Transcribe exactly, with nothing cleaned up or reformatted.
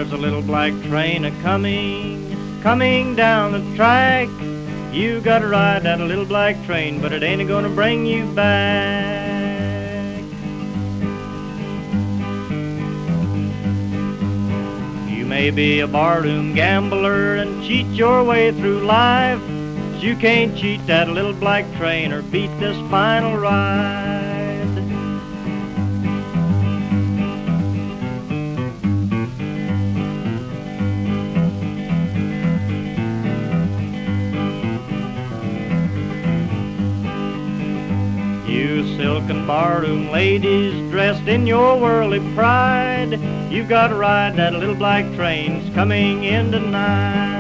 There's a little black train a-coming, coming down the track. You gotta ride that little black train, but it ain't gonna bring you back. You may be a barroom gambler and cheat your way through life, but you can't cheat that little black train or beat this final ride. You silken barroom ladies dressed in your worldly pride, you've got to ride that little black train's coming in tonight.